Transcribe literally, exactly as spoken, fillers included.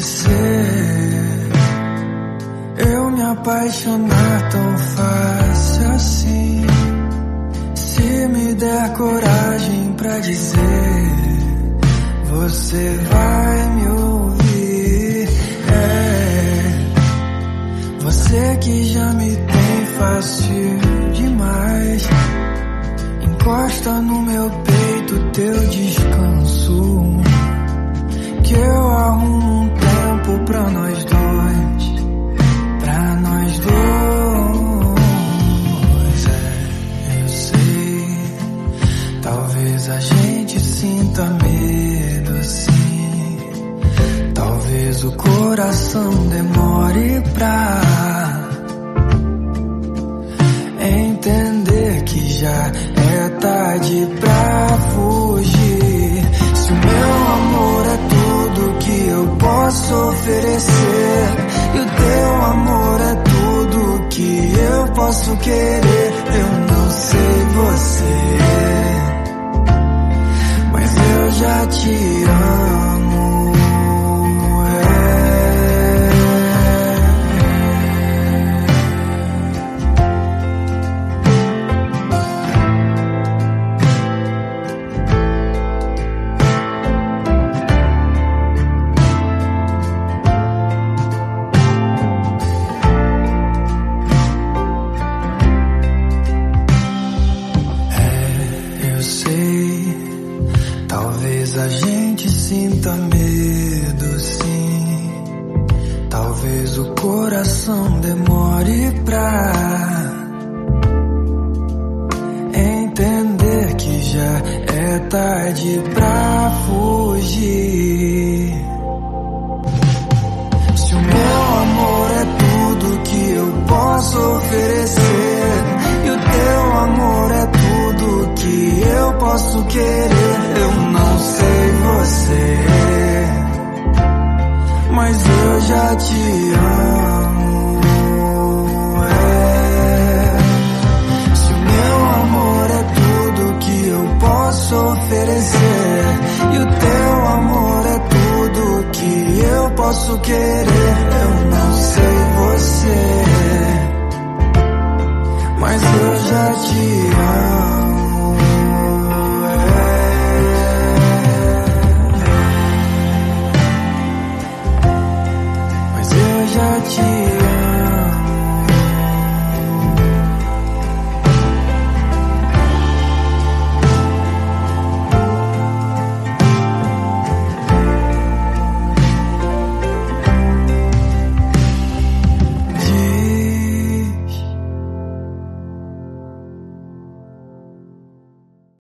esquecer, eu me apaixonar tão fácil assim. Se me der coragem pra dizer, você vai me ouvir. É, você que já me tem fácil demais. Encosta no meu peito teu descanso, que eu arrumo um tempo pra nós dois, pra nós dois. É, eu sei, talvez a gente sinta medo, sim. Talvez o coração demore pra entender que já é tarde pra fugir. Se o meu amor é tudo que eu posso oferecer, e o teu amor é tudo que eu posso querer, eu não sei você, mas eu já te amo. Talvez a gente sinta medo, sim. Talvez o coração demore pra entender que já é tarde pra fugir. Se o meu amor é tudo que eu posso oferecer, e o teu amor é tudo que eu posso querer, eu não sei você, mas eu já te amo.